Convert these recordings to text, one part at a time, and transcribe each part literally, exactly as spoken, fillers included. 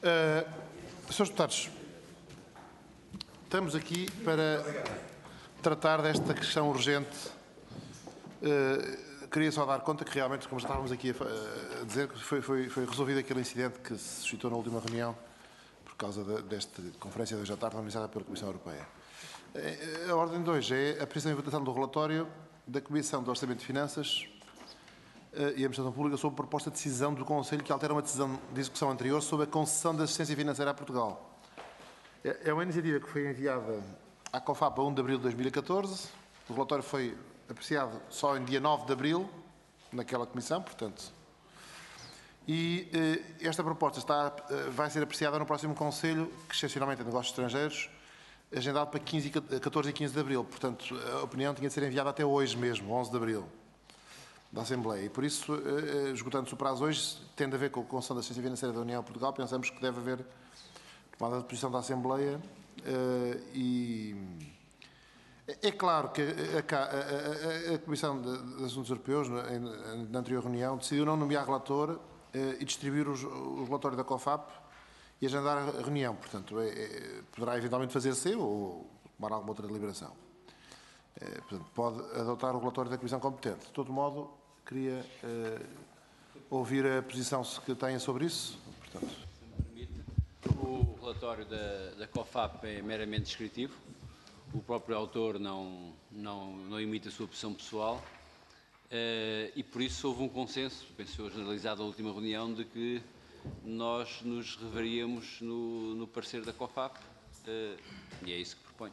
Uh, senhores Deputados, estamos aqui para tratar desta questão urgente. Uh, queria só dar conta que realmente, como já estávamos aqui a, a dizer, foi, foi, foi resolvido aquele incidente que se suscitou na última reunião por causa de, desta conferência de hoje à tarde organizada pela Comissão Europeia. A ordem de hoje é a apresentação e votação do relatório da Comissão de Orçamento e Finanças e Administração Pública sobre a proposta de decisão do Conselho que altera uma decisão de execução anterior sobre a concessão de assistência financeira a Portugal. É uma iniciativa que foi enviada à COFAP a um de abril de dois mil e catorze. O relatório foi apreciado só em dia nove de abril, naquela comissão, portanto. E eh, esta proposta está, eh, vai ser apreciada no próximo Conselho, que excepcionalmente é de Negócios Estrangeiros, agendado para quinze, catorze e quinze de abril. Portanto, a opinião tinha de ser enviada até hoje mesmo, onze de abril, da Assembleia. E por isso, esgotando-se o prazo hoje, tendo a ver com a concessão da assistência financeira da União a Portugal, pensamos que deve haver tomada de posição da Assembleia. E é claro que a, a, a, a Comissão de Assuntos Europeus, na anterior reunião, decidiu não nomear relator e distribuir os, o relatório da COFAP e agendar a reunião. Portanto, é, é, poderá eventualmente fazer-se ou tomar alguma outra deliberação. É, portanto, pode adotar o relatório da Comissão competente. De todo modo, queria é, ouvir a posição que têm sobre isso. Portanto. Se me permite, o relatório da, da COFAP é meramente descritivo. O próprio autor não, não, não emite a sua opção pessoal. Uh, e por isso houve um consenso, penso eu, generalizado na última reunião, de que nós nos reveríamos no, no parecer da COFAP, uh, e é isso que proponho.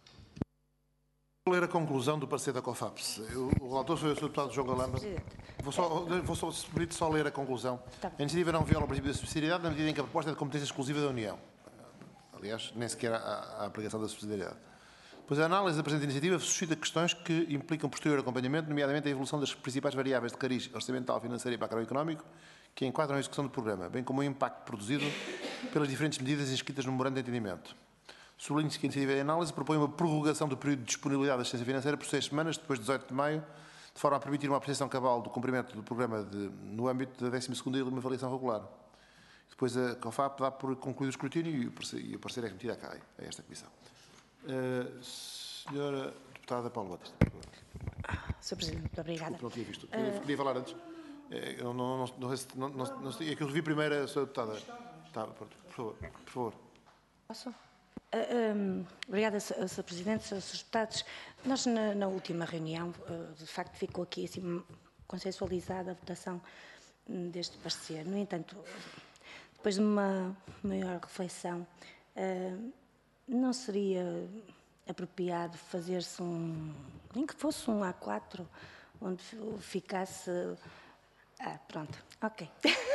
Vou ler a conclusão do parecer da COFAP. O relator foi o senhor Deputado João Galamba. Vou só, vou só, se permite, só ler a conclusão. Tá. A iniciativa não viola o princípio da subsidiariedade na medida em que a proposta é de competência exclusiva da União. Aliás, nem sequer há a aplicação da subsidiariedade. Pois a análise da presente iniciativa suscita questões que implicam posterior acompanhamento, nomeadamente a evolução das principais variáveis de cariz orçamental, financeiro e macroeconómico, que enquadram a execução do programa, bem como o impacto produzido pelas diferentes medidas inscritas no memorando de entendimento. Sublinho-se que a iniciativa de análise propõe uma prorrogação do período de disponibilidade da assistência financeira por seis semanas, depois de dezoito de maio, de forma a permitir uma apreciação cabal do cumprimento do programa de, no âmbito da décima segunda avaliação regular. Depois a COFAP dá por concluído o escrutínio e o parecer, e o parecer é remetido a, a esta Comissão. Uh, senhora Deputada Paula Batista. senhor Presidente, muito obrigada. Não tinha visto. Uh... Queria falar antes. Eu não, não, não, não, não, não, é que eu vi primeiro a senhora Deputada. Tá, por favor. Por favor. Posso? Uh, um, obrigada, senhor Presidente, senhores Deputados. Nós, na, na última reunião, uh, de facto, ficou aqui assim, consensualizada a votação deste parecer. No entanto, depois de uma maior reflexão, uh, não seria apropriado fazer-se um, nem que fosse um A quatro, onde ficasse... Ah, pronto, ok.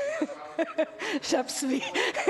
Já percebi.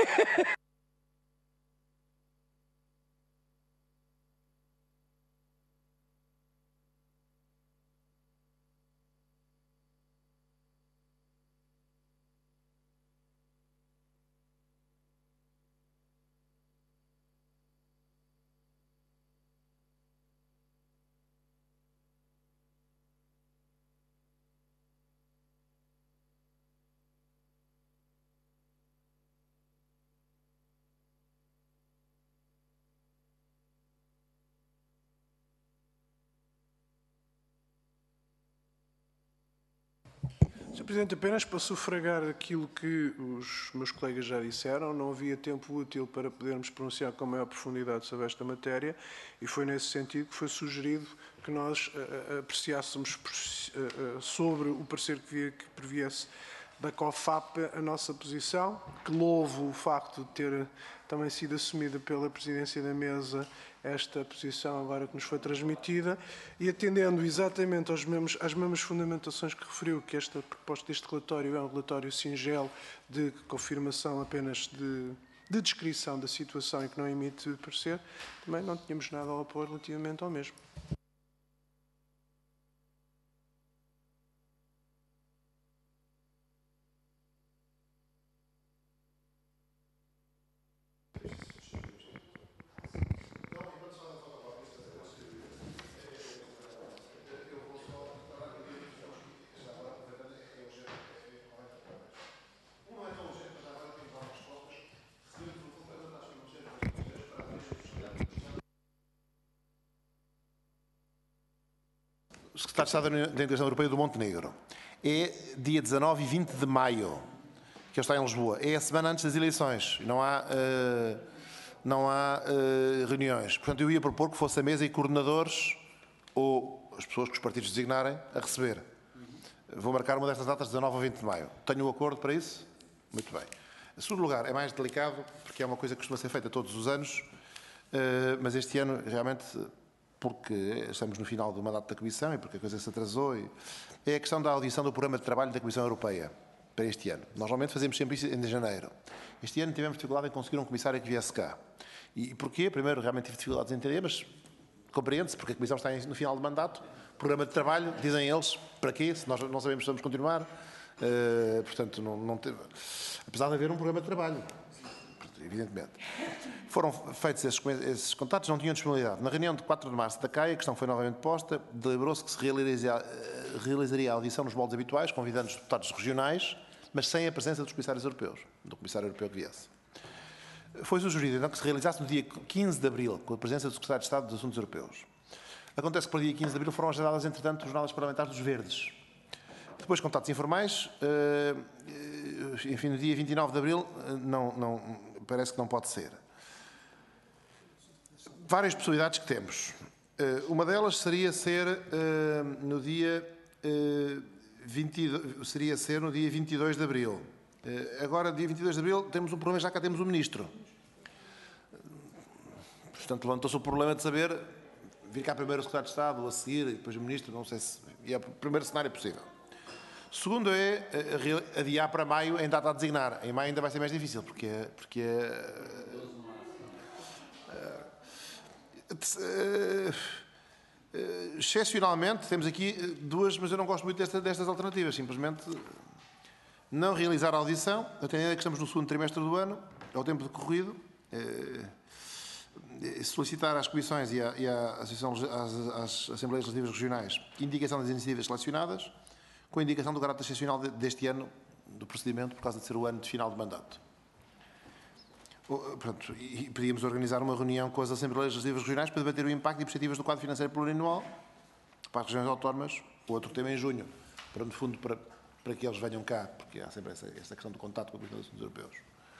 senhor Presidente, apenas para sufragar aquilo que os meus colegas já disseram, não havia tempo útil para podermos pronunciar com maior profundidade sobre esta matéria e foi nesse sentido que foi sugerido que nós uh, apreciássemos uh, uh, sobre o parecer que, via, que previesse da COFAP a nossa posição, que louvo o facto de ter também sido assumida pela Presidência da Mesa esta posição agora que nos foi transmitida e atendendo exatamente aos mesmos, às mesmas fundamentações que referiu, que esta proposta deste relatório é um relatório singelo de confirmação apenas de, de descrição da situação e que não emite parecer, também não tínhamos nada a opor relativamente ao mesmo. secretário de Estado da Integração Europeia do Montenegro. É dia dezanove e vinte de maio, que ele está em Lisboa. É a semana antes das eleições. Não há, uh, não há uh, reuniões. Portanto, eu ia propor que fosse a mesa e coordenadores ou as pessoas que os partidos designarem a receber. Vou marcar uma destas datas, dezanove a vinte de maio. Tenho um acordo para isso? Muito bem. Em segundo lugar, é mais delicado, porque é uma coisa que costuma ser feita todos os anos, uh, mas este ano, realmente, porque estamos no final do mandato da Comissão e porque a coisa se atrasou, e é a questão da audição do programa de trabalho da Comissão Europeia para este ano. Nós normalmente fazemos sempre isso em janeiro. Este ano tivemos dificuldade em conseguir um comissário que viesse cá. E porquê? Primeiro, realmente tive dificuldades em entender, mas compreende-se, porque a Comissão está no final do mandato, programa de trabalho, dizem eles, para quê? Se nós não sabemos se vamos continuar. Uh, portanto, não, não teve, apesar de haver um programa de trabalho, evidentemente. Foram feitos esses, esses contatos, não tinham disponibilidade. Na reunião de quatro de março da C A I, a questão foi novamente posta, deliberou-se que se realizaria, realizaria a audição nos moldes habituais, convidando os deputados regionais, mas sem a presença dos comissários europeus, do comissário europeu que viesse. Foi sugerido então que se realizasse no dia quinze de abril, com a presença do secretário de Estado dos Assuntos Europeus. Acontece que para o dia quinze de abril foram agendadas, entretanto, jornadas parlamentares dos Verdes. Depois, contatos informais, enfim, no dia vinte e nove de abril, não, não, parece que não pode ser. Várias possibilidades que temos. Uma delas seria ser no dia vinte, seria ser no dia vinte e dois de abril. Agora, dia vinte e dois de abril, temos um problema, já cá temos um ministro. Portanto, levantou-se o problema de saber vir cá primeiro o secretário de Estado, a seguir, e depois o ministro, não sei se é o primeiro cenário possível. Segundo é adiar para maio em data a designar. Em maio ainda vai ser mais difícil, porque, porque uh, uh, excepcionalmente temos aqui duas, mas eu não gosto muito desta, destas alternativas. Simplesmente não realizar a audição, atendendo a que estamos no segundo trimestre do ano, ao tempo decorrido, uh, solicitar às comissões e, à, e à Associação, às, às Assembleias Legislativas Regionais indicação das iniciativas selecionadas, com a indicação do caráter excepcional deste ano, do procedimento, por causa de ser o ano de final de mandato. Portanto, e pedíamos organizar uma reunião com as Assembleias Legislativas Regionais para debater o impacto e perspectivas do quadro financeiro plurianual para as regiões autónomas, outro tema em junho, para, no fundo, para, para que eles venham cá, porque há sempre essa, essa questão do contato com a Comissão dos Assuntos Europeus.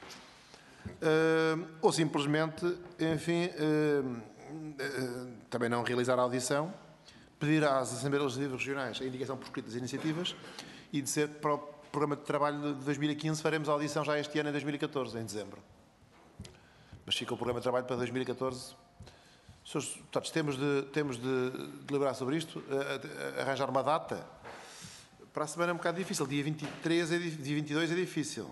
Uh, ou simplesmente, enfim, uh, uh, também não realizar a audição, pedir às Assembleias Legislativas Regionais a indicação por escrito das iniciativas e dizer que para o programa de trabalho de dois mil e quinze faremos a audição já este ano, em dois mil e catorze, em dezembro. Mas fica o programa de trabalho para dois mil e catorze. Senhores deputados, temos de, temos de deliberar sobre isto, arranjar uma data. Para a semana é um bocado difícil, dia vinte e três, é, dia vinte e dois é difícil.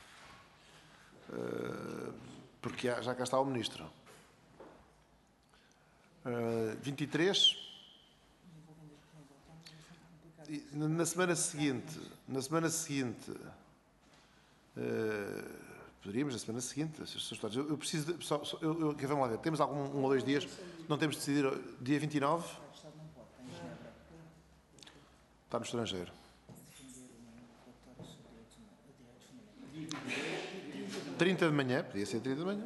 Porque já cá está o Ministro. vinte e três... Na semana seguinte, na semana seguinte, uh, poderíamos, na semana seguinte, eu, eu preciso, de, só, só, eu, eu, vamos lá ver, temos algum um ou dois dias, não temos de decidir, dia vinte e nove? Está no estrangeiro. trinta de manhã, podia ser trinta de manhã.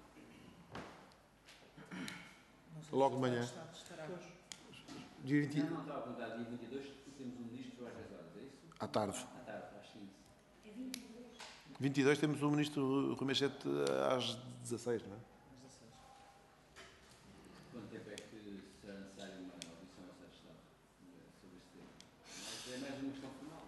Logo de manhã. Dia vinte... Não, não estava a apontar, dia vinte e dois temos um ministro às dez horas, é isso? À tarde. À tarde, às quinze. É vinte e dois? vinte e dois temos o ministro Rui Machete às dezasseis, não é? Às dezasseis. Quanto tempo é que será necessário uma audição ao Secretário de Estado sobre este tema? Mas é mais uma questão formal.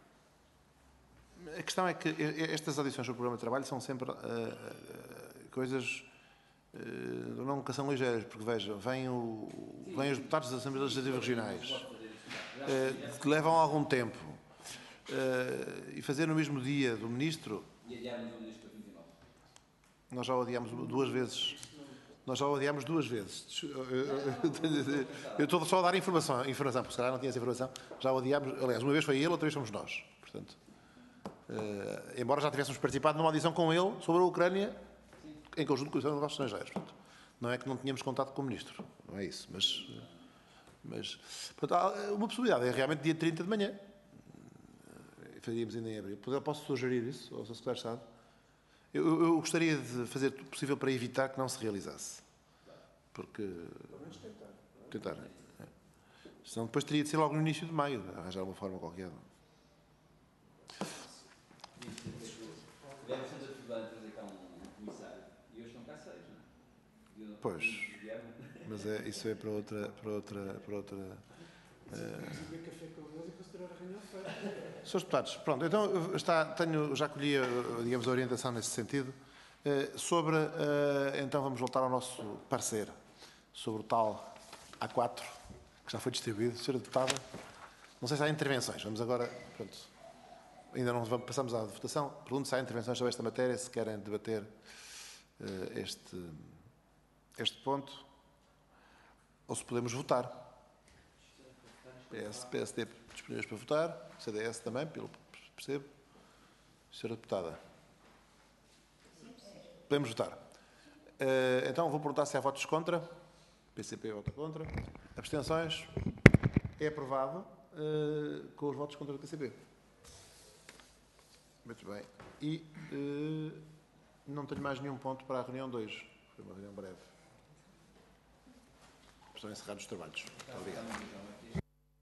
A questão é que estas audições sobre o programa de trabalho são sempre uh, uh, coisas... Uh, não que são ligeiras, porque vejam, vêm, o, vêm os deputados das Assembleias Legislativas Regionais, uh, que levam algum tempo, uh, e fazer no mesmo dia do Ministro. E adiámos o Ministro para vinte e nove. Nós já o adiámos duas vezes. Nós já o adiámos duas vezes. Eu estou só a dar informação, informação, porque se calhar não tinha essa informação. Já o adiámos, aliás, uma vez foi ele, outra vez fomos nós. Portanto, uh, embora já tivéssemos participado numa audição com ele sobre a Ucrânia, em conjunto com os negócios estrangeiros. Portanto, não é que não tínhamos contato com o Ministro, não é isso, mas, mas portanto, há uma possibilidade, é realmente dia trinta de manhã, faríamos ainda em abril. Posso sugerir isso ao Senhor Secretário de Estado? Eu, eu gostaria de fazer o possível para evitar que não se realizasse, porque... Tentar. É. Senão depois teria de ser logo no início de maio, arranjar uma forma qualquer. Deve ser da dificuldade de trazer cá um comissário. E hoje estão cá seis, não é? Pois, mas é, isso é para outra... Para outra, para outra Senhores Deputados, pronto, então está, tenho, já colhi, digamos, a orientação nesse sentido. Sobre, então vamos voltar ao nosso parecer sobre o tal A quatro, que já foi distribuído. Senhora Deputada, não sei se há intervenções, vamos agora, pronto, ainda não vamos, passamos à votação. Pergunto se há intervenções sobre esta matéria, se querem debater este, este ponto, ou se podemos votar. P S, P S D disponíveis para votar, C D S também, pelo que percebo. Senhora Deputada. Podemos votar. Uh, então vou perguntar se há votos contra. P C P vota contra. Abstenções. É aprovado uh, com os votos contra do P C P. Muito bem. E uh, não tenho mais nenhum ponto para a reunião de hoje. Foi uma reunião breve. Estão encerrados os trabalhos. Muito obrigado.